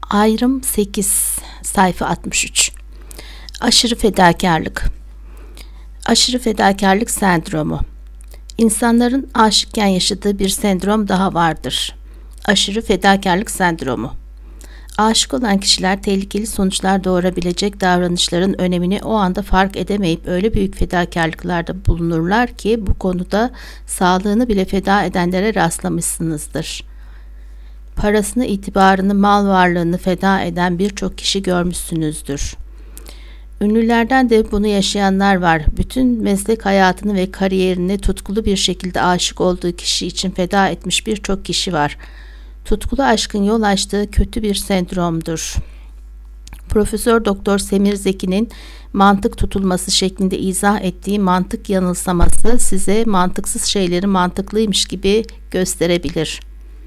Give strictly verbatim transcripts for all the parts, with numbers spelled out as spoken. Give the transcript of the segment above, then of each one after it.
Ayrım sekiz, sayfa altmış üç. Aşırı fedakarlık. Aşırı fedakarlık sendromu. İnsanların aşıkken yaşadığı bir sendrom daha vardır. Aşırı fedakarlık sendromu. Aşık olan kişiler tehlikeli sonuçlar doğurabilecek davranışların önemini o anda fark edemeyip öyle büyük fedakarlıklarda bulunurlar ki bu konuda sağlığını bile feda edenlere rastlamışsınızdır. Parasını, itibarını, mal varlığını feda eden birçok kişi görmüşsünüzdür. Ünlülerden de bunu yaşayanlar var. Bütün meslek hayatını ve kariyerini tutkulu bir şekilde aşık olduğu kişi için feda etmiş birçok kişi var. Tutkulu aşkın yol açtığı kötü bir sendromdur. Profesör Doktor Semir Zeki'nin mantık tutulması şeklinde izah ettiği mantık yanılsaması size mantıksız şeyleri mantıklıymış gibi gösterebilir.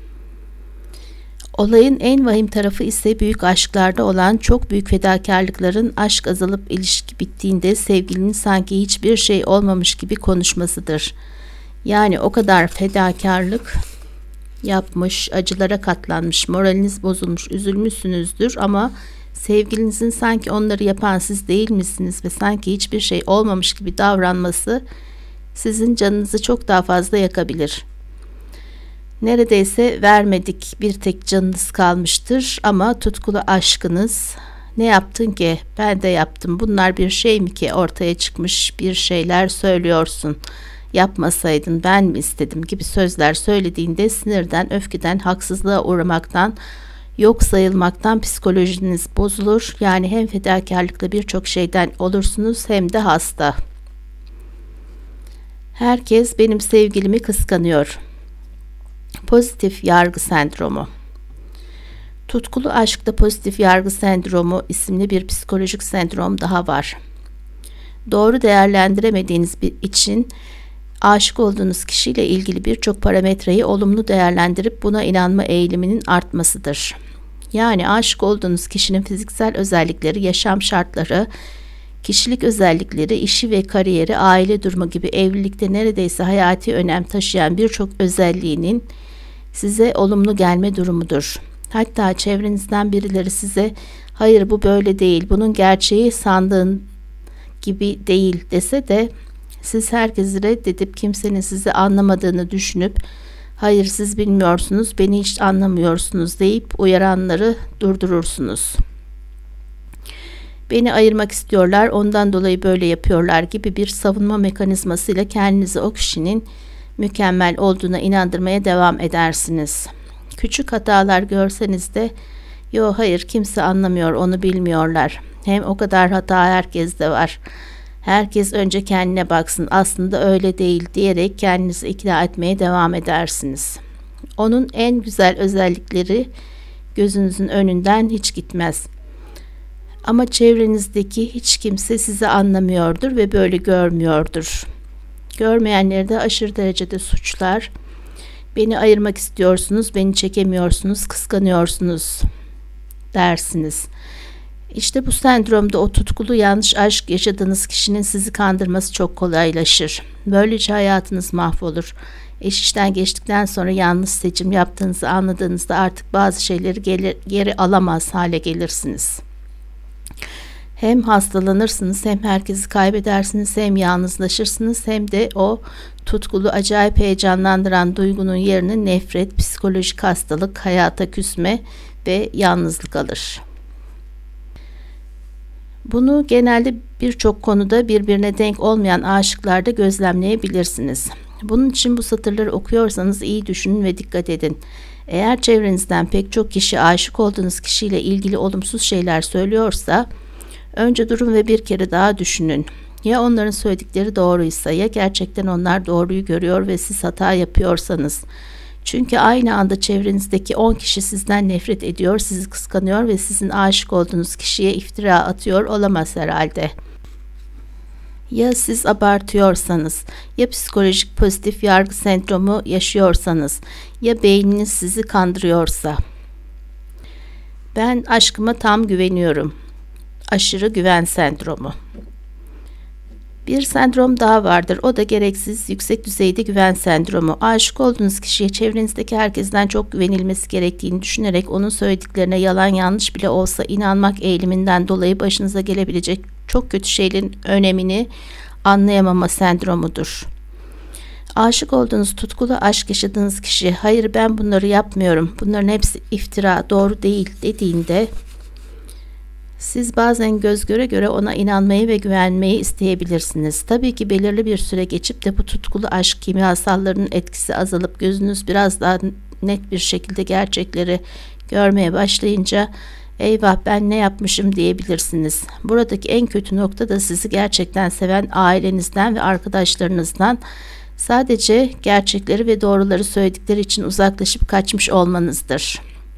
Olayın en vahim tarafı ise büyük aşklarda olan çok büyük fedakarlıkların aşk azalıp ilişki bittiğinde sevgilinin sanki hiçbir şey olmamış gibi konuşmasıdır. Yani o kadar fedakarlık yapmış, acılara katlanmış, moraliniz bozulmuş, üzülmüşsünüzdür ama sevgilinizin sanki onları yapan siz değil misiniz ve sanki hiçbir şey olmamış gibi davranması sizin canınızı çok daha fazla yakabilir. Neredeyse vermedik bir tek canınız kalmıştır ama tutkulu aşkınız ne yaptın ki ben de yaptım bunlar bir şey mi ki ortaya çıkmış bir şeyler söylüyorsun yapmasaydın ben mi istedim gibi sözler söylediğinde sinirden, öfkeden, haksızlığa uğramaktan, yok sayılmaktan psikolojiniz bozulur. Yani hem fedakarlıkla birçok şeyden olursunuz hem de hasta. Herkes benim sevgilimi kıskanıyor. Pozitif yargı sendromu. Tutkulu aşkta pozitif yargı sendromu isimli bir psikolojik sendrom daha var. Doğru değerlendiremediğiniz bir için aşık olduğunuz kişiyle ilgili birçok parametreyi olumlu değerlendirip buna inanma eğiliminin artmasıdır. Yani aşık olduğunuz kişinin fiziksel özellikleri, yaşam şartları, kişilik özellikleri, işi ve kariyeri, aile durumu gibi evlilikte neredeyse hayati önem taşıyan birçok özelliğinin size olumlu gelme durumudur. Hatta çevrenizden birileri size hayır bu böyle değil, bunun gerçeği sandığın gibi değil dese de siz herkesi reddedip kimsenin sizi anlamadığını düşünüp hayır siz bilmiyorsunuz, beni hiç anlamıyorsunuz deyip uyaranları durdurursunuz. Beni ayırmak istiyorlar, ondan dolayı böyle yapıyorlar gibi bir savunma mekanizmasıyla kendinizi o kişinin mükemmel olduğuna inandırmaya devam edersiniz. Küçük hatalar görseniz de yo hayır kimse anlamıyor, onu bilmiyorlar. Hem o kadar hata herkeste var. Herkes önce kendine baksın, aslında öyle değil diyerek kendinizi ikna etmeye devam edersiniz. Onun en güzel özellikleri gözünüzün önünden hiç gitmez. Ama çevrenizdeki hiç kimse sizi anlamıyordur ve böyle görmüyordur. Görmeyenleri de aşırı derecede suçlar. Beni ayırmak istiyorsunuz, beni çekemiyorsunuz, kıskanıyorsunuz dersiniz. İşte bu sendromda o tutkulu yanlış aşk yaşadığınız kişinin sizi kandırması çok kolaylaşır. Böylece hayatınız mahvolur. İş işten geçtikten sonra yanlış seçim yaptığınızı anladığınızda artık bazı şeyleri geri, geri alamaz hale gelirsiniz. Hem hastalanırsınız, hem herkesi kaybedersiniz, hem yalnızlaşırsınız, hem de o tutkulu, acayip heyecanlandıran duygunun yerini nefret, psikolojik hastalık, hayata küsme ve yalnızlık alır. Bunu genelde birçok konuda birbirine denk olmayan aşıklarda gözlemleyebilirsiniz. Bunun için bu satırları okuyorsanız iyi düşünün ve dikkat edin. Eğer çevrenizden pek çok kişi aşık olduğunuz kişiyle ilgili olumsuz şeyler söylüyorsa, önce durun ve bir kere daha düşünün. Ya onların söyledikleri doğruysa, ya gerçekten onlar doğruyu görüyor ve siz hata yapıyorsanız. Çünkü aynı anda çevrenizdeki on kişi sizden nefret ediyor, sizi kıskanıyor ve sizin aşık olduğunuz kişiye iftira atıyor olamaz herhalde. Ya siz abartıyorsanız, ya psikolojik pozitif yargı sendromu yaşıyorsanız, ya beyniniz sizi kandırıyorsa. Ben aşkıma tam güveniyorum. Aşırı güven sendromu. Bir sendrom daha vardır. O da gereksiz yüksek düzeyde güven sendromu. Aşık olduğunuz kişiye çevrenizdeki herkesten çok güvenilmesi gerektiğini düşünerek onun söylediklerine yalan yanlış bile olsa inanmak eğiliminden dolayı başınıza gelebilecek çok kötü şeylerin önemini anlayamama sendromudur. Aşık olduğunuz, tutkulu aşk yaşadığınız kişi hayır ben bunları yapmıyorum, bunların hepsi iftira, doğru değil dediğinde siz bazen göz göre göre ona inanmayı ve güvenmeyi isteyebilirsiniz. Tabii ki belirli bir süre geçip de bu tutkulu aşk kimyasallarının etkisi azalıp gözünüz biraz daha net bir şekilde gerçekleri görmeye başlayınca eyvah ben ne yapmışım diyebilirsiniz. Buradaki en kötü nokta da sizi gerçekten seven ailenizden ve arkadaşlarınızdan sadece gerçekleri ve doğruları söyledikleri için uzaklaşıp kaçmış olmanızdır.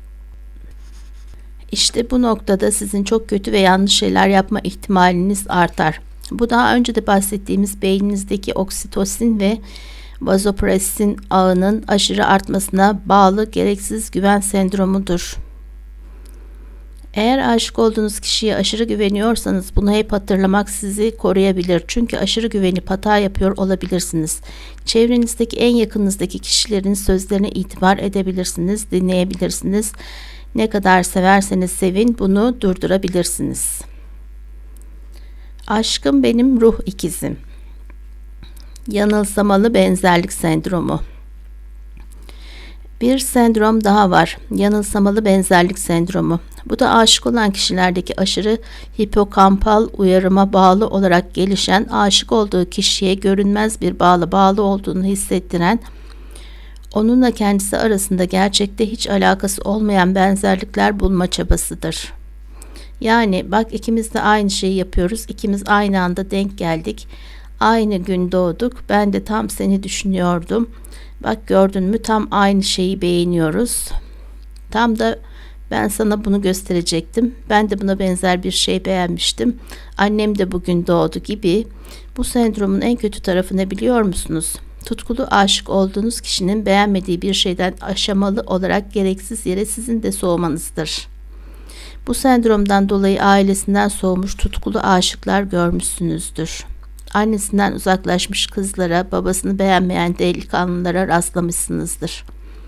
İşte bu noktada sizin çok kötü ve yanlış şeyler yapma ihtimaliniz artar. Bu daha önce de bahsettiğimiz beyninizdeki oksitosin ve vazopressin ağının aşırı artmasına bağlı gereksiz güven sendromudur. Eğer aşık olduğunuz kişiye aşırı güveniyorsanız bunu hep hatırlamak sizi koruyabilir. Çünkü aşırı güvenip hata yapıyor olabilirsiniz. Çevrenizdeki en yakınınızdaki kişilerin sözlerine itibar edebilirsiniz, dinleyebilirsiniz. Ne kadar severseniz sevin bunu durdurabilirsiniz. Aşkım benim ruh ikizim. Yanılsamalı benzerlik sendromu. Bir sendrom daha var. Yanılsamalı benzerlik sendromu. Bu da aşık olan kişilerdeki aşırı hipokampal uyarıma bağlı olarak gelişen, aşık olduğu kişiye görünmez bir bağlı bağlı olduğunu hissettiren, onunla kendisi arasında gerçekte hiç alakası olmayan benzerlikler bulma çabasıdır. Yani bak ikimiz de aynı şeyi yapıyoruz, ikimiz aynı anda denk geldik, aynı gün doğduk, ben de tam seni düşünüyordum. Bak gördün mü tam aynı şeyi beğeniyoruz. Tam da ben sana bunu gösterecektim. Ben de buna benzer bir şey beğenmiştim. Annem de bugün doğdu gibi. Bu sendromun en kötü tarafı ne biliyor musunuz? Tutkulu aşık olduğunuz kişinin beğenmediği bir şeyden aşamalı olarak gereksiz yere sizin de soğumanızdır. Bu sendromdan dolayı ailesinden soğumuş tutkulu aşıklar görmüşsünüzdür. Annesinden uzaklaşmış kızlara, babasını beğenmeyen delikanlılara rastlamışsınızdır.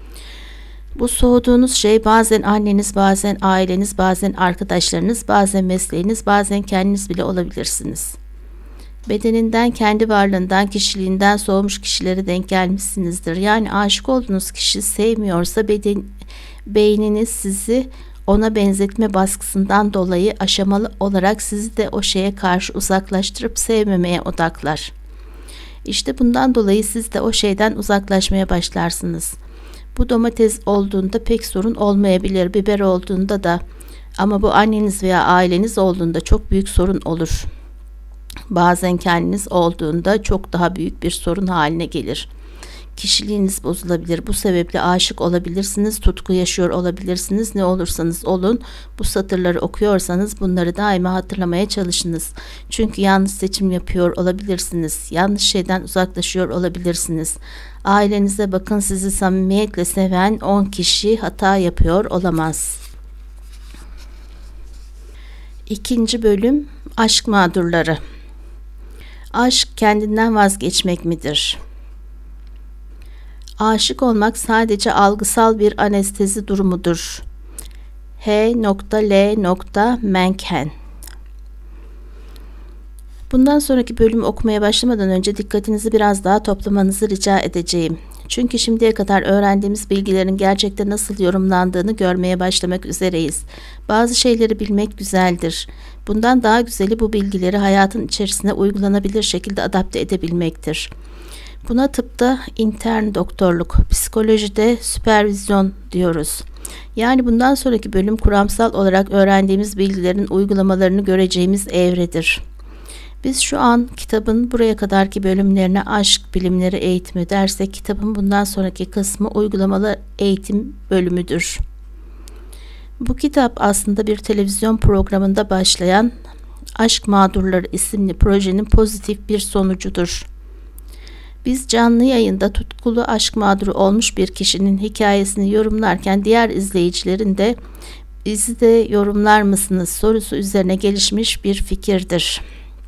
Bu soğuduğunuz şey bazen anneniz, bazen aileniz, bazen arkadaşlarınız, bazen mesleğiniz, bazen kendiniz bile olabilirsiniz. Bedeninden, kendi varlığından, kişiliğinden soğumuş kişilere denk gelmişsinizdir. Yani aşık olduğunuz kişi sevmiyorsa beden, beyniniz sizi ona benzetme baskısından dolayı aşamalı olarak sizi de o şeye karşı uzaklaştırıp sevmemeye odaklar. İşte bundan dolayı siz de o şeyden uzaklaşmaya başlarsınız. Bu domates olduğunda pek sorun olmayabilir, biber olduğunda da, ama bu anneniz veya aileniz olduğunda çok büyük sorun olur. Bazen kendiniz olduğunda çok daha büyük bir sorun haline gelir. Kişiliğiniz bozulabilir. Bu sebeple aşık olabilirsiniz, tutku yaşıyor olabilirsiniz. Ne olursanız olun, bu satırları okuyorsanız bunları daima hatırlamaya çalışınız. Çünkü yanlış seçim yapıyor olabilirsiniz. Yanlış şeyden uzaklaşıyor olabilirsiniz. Ailenize bakın, sizi samimiyetle seven on kişi hata yapıyor olamaz. İkinci bölüm, aşk mağdurları. Aşk kendinden vazgeçmek midir? Aşık olmak sadece algısal bir anestezi durumudur. H L Mencken. Bundan sonraki bölümü okumaya başlamadan önce dikkatinizi biraz daha toplamanızı rica edeceğim. Çünkü şimdiye kadar öğrendiğimiz bilgilerin gerçekte nasıl yorumlandığını görmeye başlamak üzereyiz. Bazı şeyleri bilmek güzeldir. Bundan daha güzeli bu bilgileri hayatın içerisine uygulanabilir şekilde adapte edebilmektir. Buna tıpta intern doktorluk, psikolojide süpervizyon diyoruz. Yani bundan sonraki bölüm kuramsal olarak öğrendiğimiz bilgilerin uygulamalarını göreceğimiz evredir. Biz şu an kitabın buraya kadarki bölümlerine aşk bilimleri eğitimi dersek, kitabın bundan sonraki kısmı uygulamalı eğitim bölümüdür. Bu kitap aslında bir televizyon programında başlayan Aşk Mağdurları isimli projenin pozitif bir sonucudur. Biz canlı yayında tutkulu aşk mağduru olmuş bir kişinin hikayesini yorumlarken diğer izleyicilerin de bizi de yorumlar mısınız sorusu üzerine gelişmiş bir fikirdir.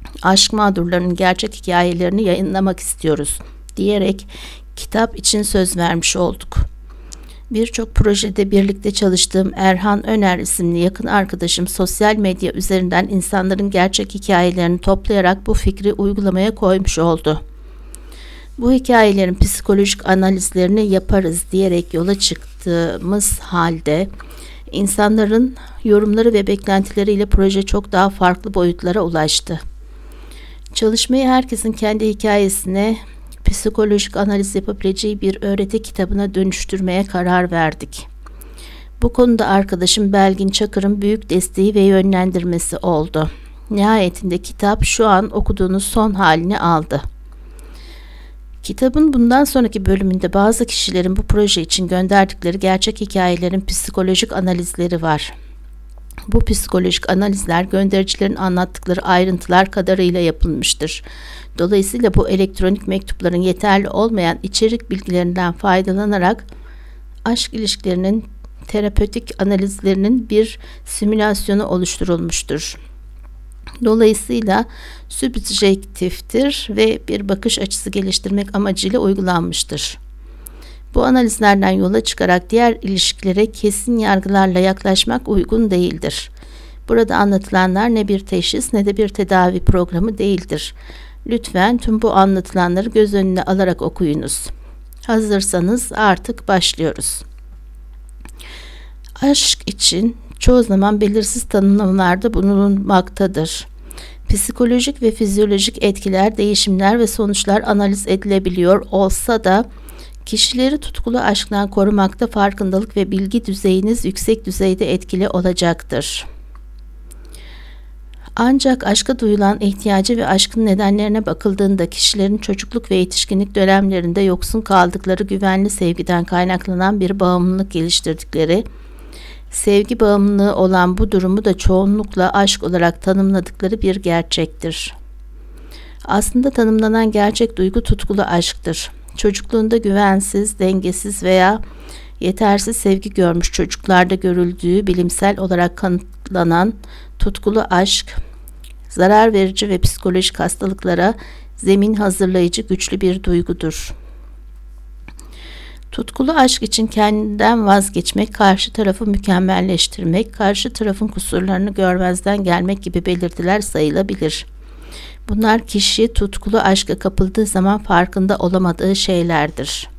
aşk mağdurlarının gerçek hikayelerini yayınlamak istiyoruz diyerek kitap için söz vermiş olduk. Birçok projede birlikte çalıştığım Erhan Öner isimli yakın arkadaşım sosyal medya üzerinden insanların gerçek hikayelerini toplayarak bu fikri uygulamaya koymuş oldu. Bu hikayelerin psikolojik analizlerini yaparız diyerek yola çıktığımız halde insanların yorumları ve beklentileriyle proje çok daha farklı boyutlara ulaştı. Çalışmayı herkesin kendi hikayesine psikolojik analiz yapabileceği bir öğreti kitabına dönüştürmeye karar verdik. Bu konuda arkadaşım Belgin Çakır'ın büyük desteği ve yönlendirmesi oldu. Nihayetinde kitap şu an okuduğunuz son halini aldı. Kitabın bundan sonraki bölümünde bazı kişilerin bu proje için gönderdikleri gerçek hikayelerin psikolojik analizleri var. Bu psikolojik analizler göndericilerin anlattıkları ayrıntılar kadarıyla yapılmıştır. Dolayısıyla bu elektronik mektupların yeterli olmayan içerik bilgilerinden faydalanarak aşk ilişkilerinin terapötik analizlerinin bir simülasyonu oluşturulmuştur. Dolayısıyla sübjektiftir ve bir bakış açısı geliştirmek amacıyla uygulanmıştır. Bu analizlerden yola çıkarak diğer ilişkilere kesin yargılarla yaklaşmak uygun değildir. Burada anlatılanlar ne bir teşhis ne de bir tedavi programı değildir. Lütfen tüm bu anlatılanları göz önüne alarak okuyunuz. Hazırsanız artık başlıyoruz. Aşk için çoğu zaman belirsiz tanımlamalarda bulunmaktadır. Psikolojik ve fizyolojik etkiler, değişimler ve sonuçlar analiz edilebiliyor olsa da kişileri tutkulu aşktan korumakta farkındalık ve bilgi düzeyiniz yüksek düzeyde etkili olacaktır. Ancak aşka duyulan ihtiyacı ve aşkın nedenlerine bakıldığında kişilerin çocukluk ve yetişkinlik dönemlerinde yoksun kaldıkları güvenli sevgiden kaynaklanan bir bağımlılık geliştirdikleri, sevgi bağımlılığı olan bu durumu da çoğunlukla aşk olarak tanımladıkları bir gerçektir. Aslında tanımlanan gerçek duygu tutkulu aşktır. Çocukluğunda güvensiz, dengesiz veya yetersiz sevgi görmüş çocuklarda görüldüğü bilimsel olarak kanıtlanan tutkulu aşk, zarar verici ve psikolojik hastalıklara zemin hazırlayıcı güçlü bir duygudur. Tutkulu aşk için kendinden vazgeçmek, karşı tarafı mükemmelleştirmek, karşı tarafın kusurlarını görmezden gelmek gibi belirtiler sayılabilir. Bunlar kişi tutkulu aşka kapıldığı zaman farkında olamadığı şeylerdir.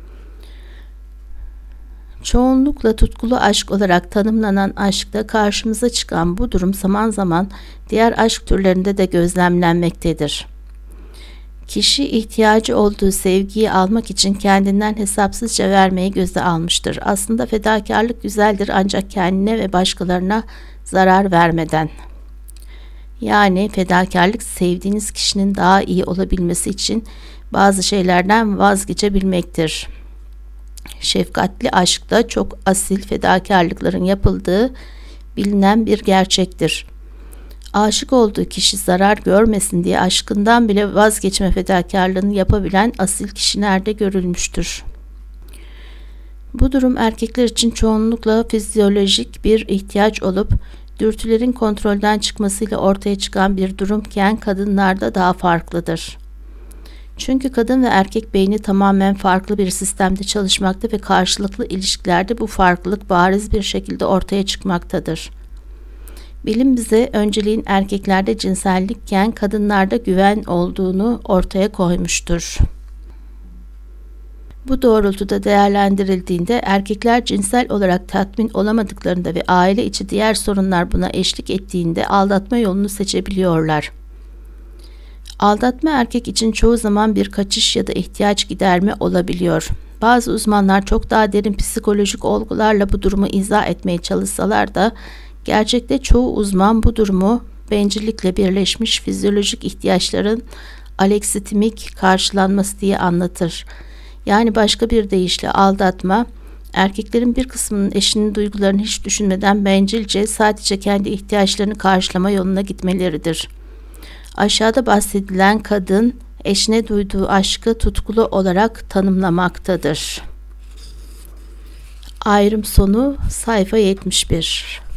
Çoğunlukla tutkulu aşk olarak tanımlanan aşkta karşımıza çıkan bu durum zaman zaman diğer aşk türlerinde de gözlemlenmektedir. Kişi ihtiyacı olduğu sevgiyi almak için kendinden hesapsızca vermeyi göze almıştır. Aslında fedakarlık güzeldir ancak kendine ve başkalarına zarar vermeden. Yani fedakarlık sevdiğiniz kişinin daha iyi olabilmesi için bazı şeylerden vazgeçebilmektir. Şefkatli aşkta çok asil fedakarlıkların yapıldığı bilinen bir gerçektir. Aşık olduğu kişi zarar görmesin diye aşkından bile vazgeçme fedakarlığını yapabilen asil kişilerde görülmüştür. Bu durum erkekler için çoğunlukla fizyolojik bir ihtiyaç olup dürtülerin kontrolden çıkmasıyla ortaya çıkan bir durumken kadınlarda daha farklıdır. Çünkü kadın ve erkek beyni tamamen farklı bir sistemde çalışmakta ve karşılıklı ilişkilerde bu farklılık bariz bir şekilde ortaya çıkmaktadır. Bilim bize önceliğin erkeklerde cinsellikken kadınlarda güven olduğunu ortaya koymuştur. Bu doğrultuda değerlendirildiğinde erkekler cinsel olarak tatmin olamadıklarında ve aile içi diğer sorunlar buna eşlik ettiğinde aldatma yolunu seçebiliyorlar. Aldatma erkek için çoğu zaman bir kaçış ya da ihtiyaç giderme olabiliyor. Bazı uzmanlar çok daha derin psikolojik olgularla bu durumu izah etmeye çalışsalar da gerçekte çoğu uzman bu durumu bencillikle birleşmiş fizyolojik ihtiyaçların aleksitimik karşılanması diye anlatır. Yani başka bir deyişle aldatma, erkeklerin bir kısmının eşinin duygularını hiç düşünmeden bencilce sadece kendi ihtiyaçlarını karşılama yoluna gitmeleridir. Aşağıda bahsedilen kadın eşine duyduğu aşkı tutkulu olarak tanımlamaktadır. Ayrım sonu sayfa yetmiş bir.